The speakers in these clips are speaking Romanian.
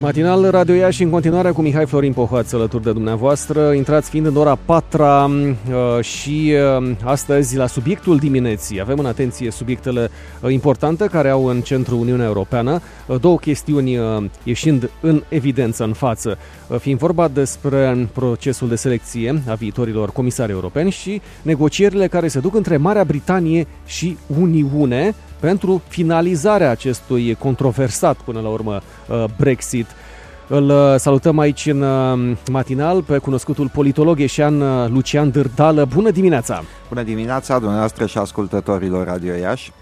Matinal Radio Iași în continuare cu Mihai Florin Pohoaț alături de dumneavoastră. Intrați fiind în ora 4 și astăzi la subiectul dimineții. Avem în atenție subiectele importante care au în centru Uniunea Europeană. Două chestiuni ieșind în evidență în față, fiind vorba despre procesul de selecție a viitorilor comisari europeni și negocierile care se duc între Marea Britanie și Uniune pentru finalizarea acestui controversat până la urmă Brexit. Îl salutăm aici în matinal pe cunoscutul politolog ieșean Lucian Dârdală. Bună dimineața! Bună dimineața dumneavoastră și ascultătorilor Radio Iași.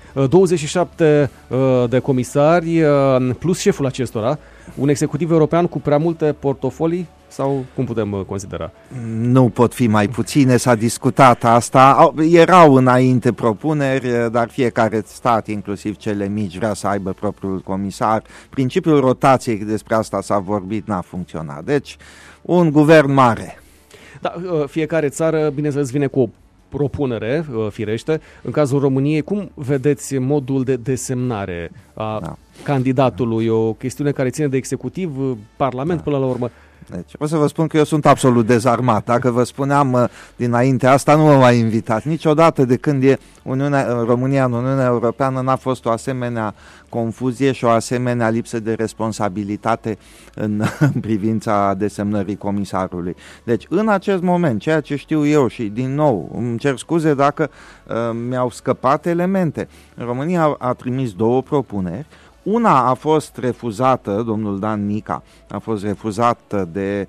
27 de comisari plus șeful acestora, un executiv european cu prea multe portofolii sau cum putem considera? Nu pot fi mai puține, s-a discutat asta. Erau înainte propuneri, dar fiecare stat, inclusiv cele mici, vrea să aibă propriul comisar. Principiul rotației, despre asta s-a vorbit, n-a funcționat. Deci, un guvern mare. Da, fiecare țară, bineînțeles, vine cu o propunere, firește. În cazul României, cum vedeți modul de desemnare a candidatului? O chestiune care ține de executiv, Parlament până la urmă? Deci, o să vă spun că eu sunt absolut dezarmat. Dacă vă spuneam dinainte asta, nu mă mai invitați. Niciodată de când e România în Uniunea Europeană n-a fost o asemenea confuzie și o asemenea lipsă de responsabilitate în privința desemnării comisarului. Deci, în acest moment, ceea ce știu eu și, din nou, îmi cer scuze dacă mi-au scăpat elemente. România a trimis două propuneri. Una a fost refuzată, domnul Dan Nica a fost refuzat de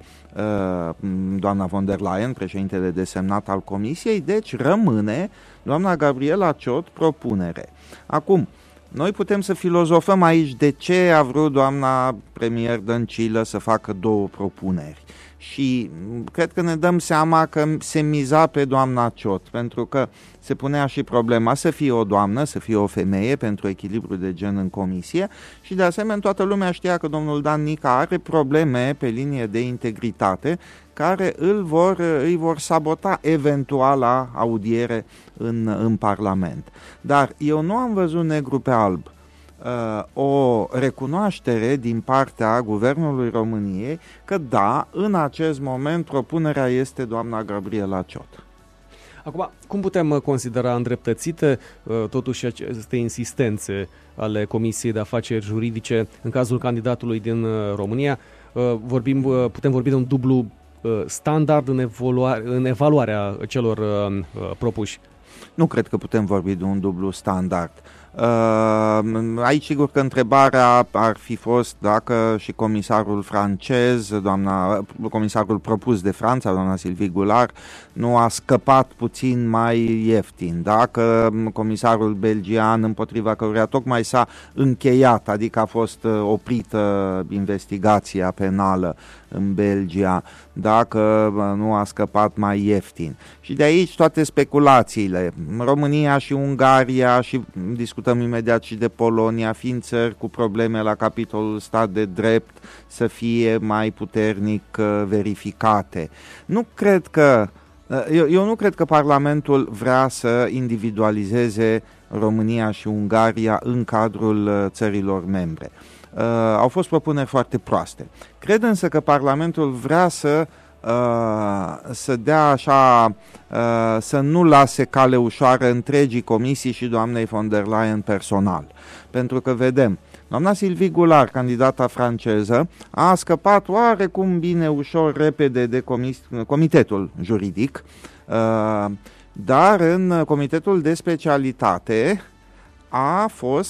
doamna von der Leyen, președintele desemnat al Comisiei, deci rămâne doamna Gabriela Ciot propunere. Acum, noi putem să filozofăm aici de ce a vrut doamna premier Dăncilă să facă două propuneri. Și cred că ne dăm seama că se miza pe doamna Ciot, pentru că se punea și problema să fie o doamnă, să fie o femeie pentru echilibru de gen în comisie și de asemenea toată lumea știa că domnul Dan Nica are probleme pe linie de integritate care îi vor sabota eventuala audiere în Parlament. Dar eu nu am văzut negru pe alb o recunoaștere din partea Guvernului României că da, în acest moment propunerea este doamna Gabriela Ciot. Acum, cum putem considera îndreptățite totuși aceste insistențe ale Comisiei de Afaceri Juridice în cazul candidatului din România? Putem vorbi de un dublu standard în evaluarea celor propuși? Nu cred că putem vorbi de un dublu standard. Aici sigur că întrebarea ar fi fost dacă și comisarul francez, comisarul propus de Franța, doamna Sylvie Goulard, nu a scăpat puțin mai ieftin, dacă comisarul belgian, împotriva căruia tocmai s-a încheiat, adică a fost oprită investigația penală în Belgia, dacă nu a scăpat mai ieftin. Și de aici toate speculațiile. România și Ungaria, și discutăm imediat și de Polonia, fiind țări cu probleme la capitolul stat de drept, să fie mai puternic verificate. Eu nu cred că Parlamentul vrea să individualizeze România și Ungaria în cadrul țărilor membre. Au fost propuneri foarte proaste. Cred însă că Parlamentul vrea să dea așa, să nu lase cale ușoară întregii comisii și doamnei von der Leyen personal. Pentru că vedem, doamna Sylvie Goulard, candidata franceză, a scăpat oarecum bine, ușor, repede de comitetul juridic, dar în comitetul de specialitate a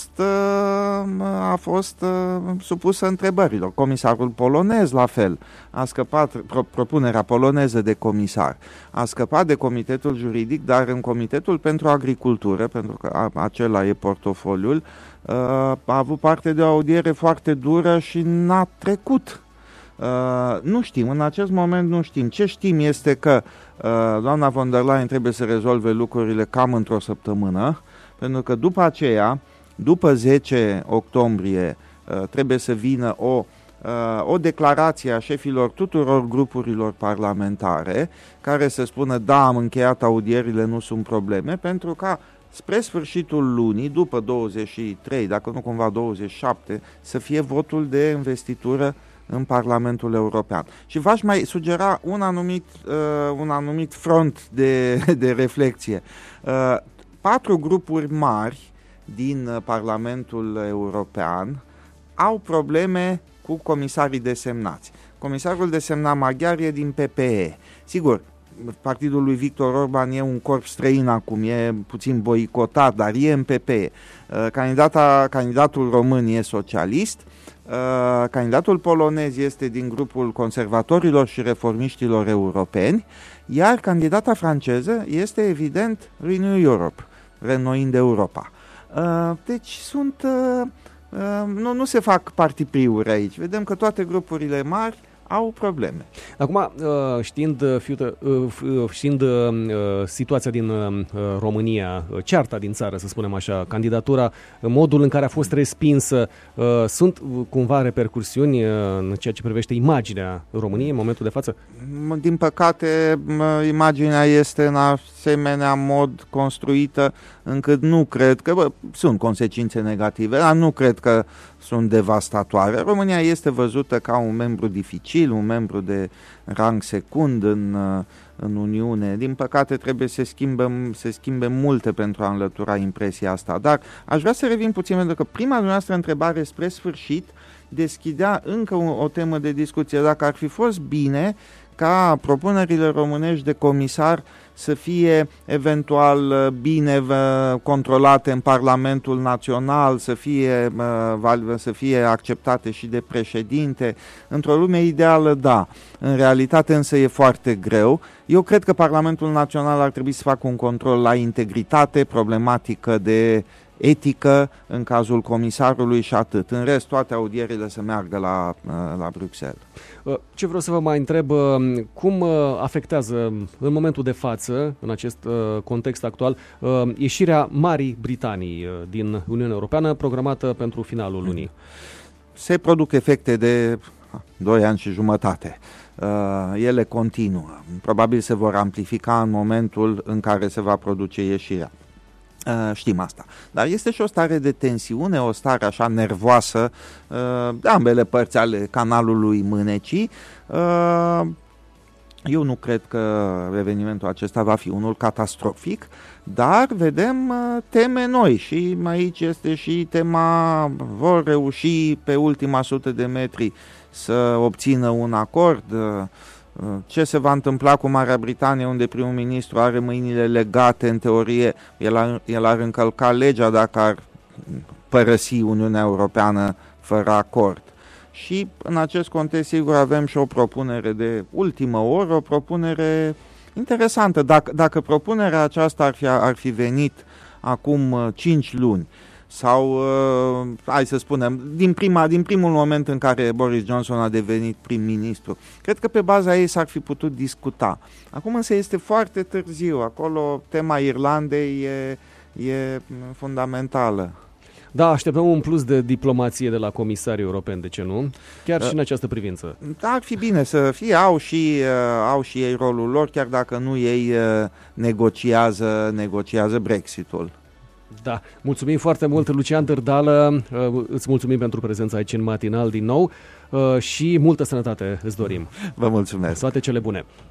fost supusă întrebărilor. Comisarul polonez, la fel, a scăpat, propunerea poloneză de comisar, a scăpat de comitetul juridic, dar în comitetul pentru agricultură, pentru că acela e portofoliul, a avut parte de o audiere foarte dură și n-a trecut. Nu știm, în acest moment nu știm. Ce știm este că doamna von der Leyen trebuie să rezolve lucrurile cam într-o săptămână, pentru că după aceea, după 10 octombrie, trebuie să vină o declarație a șefilor tuturor grupurilor parlamentare care să spună da, am încheiat audierile, nu sunt probleme, pentru ca spre sfârșitul lunii, după 23, dacă nu cumva 27, să fie votul de investitură în Parlamentul European. Și v-aș mai sugera un anumit front de reflexie. 4 grupuri mari din Parlamentul European au probleme cu comisarii desemnați. Comisarul desemnat maghiar e din PPE. Sigur, partidul lui Victor Orban e un corp străin acum, e puțin boicotat, dar e în PPE. Candidatul român e socialist, candidatul polonez este din grupul conservatorilor și reformiștilor europeni, iar candidata franceză este evident Renew Europe, Reînnoind Europa. Deci nu se fac partipriuri aici. Vedem că toate grupurile mari au probleme. Acum, știind situația din România, cearta din țară, să spunem așa, candidatura, modul în care a fost respinsă, sunt cumva repercursiuni în ceea ce privește imaginea României în momentul de față? Din păcate, imaginea este în asemenea mod construită încât nu cred că sunt consecințe negative, dar nu cred că sunt devastatoare. România este văzută ca un membru dificil, un membru de rang secund în Uniune. Din păcate trebuie să se schimbe multe pentru a înlătura impresia asta. Dar aș vrea să revin puțin, pentru că prima dumneavoastră întrebare spre sfârșit deschidea încă o temă de discuție. Dacă ar fi fost bine ca propunerile românești de comisar să fie eventual bine controlate în Parlamentul Național, să fie acceptate și de președinte. Într-o lume ideală, da. În realitate însă e foarte greu. Eu cred că Parlamentul Național ar trebui să facă un control la integritate, problematică de etică în cazul comisarului și atât. În rest, toate audierile să meargă la Bruxelles. Ce vreau să vă mai întreb, cum afectează în momentul de față, în acest context actual, ieșirea Marii Britanii din Uniunea Europeană programată pentru finalul lunii? Se produc efecte de 2 ani și jumătate. Ele continuă. Probabil se vor amplifica în momentul în care se va produce ieșirea. Știm asta. Dar este și o stare de tensiune, o stare așa nervoasă de ambele părți ale canalului Mânecii. Eu nu cred că evenimentul acesta va fi unul catastrofic, dar vedem teme noi și aici este și tema, vor reuși pe ultima 100 de metri să obțină un acord. Ce se va întâmpla cu Marea Britanie, unde primul ministru are mâinile legate, în teorie el ar încălca legea dacă ar părăsi Uniunea Europeană fără acord. Și în acest context, sigur, avem și o propunere de ultimă oră, o propunere interesantă. Dacă propunerea aceasta ar fi venit acum 5 luni, sau, hai să spunem, din primul moment în care Boris Johnson a devenit prim-ministru, cred că pe baza ei s-ar fi putut discuta. Acum însă este foarte târziu, acolo tema Irlandei e fundamentală. Da, așteptăm un plus de diplomație de la comisarii europeni, de ce nu? Chiar și în această privință. Ar fi bine să fie, au și ei rolul lor, chiar dacă nu ei negociază Brexit-ul. Da, mulțumim foarte mult, Lucian Dârdală, îți mulțumim pentru prezența aici în matinal din nou și multă sănătate îți dorim. Vă mulțumesc. Toate cele bune.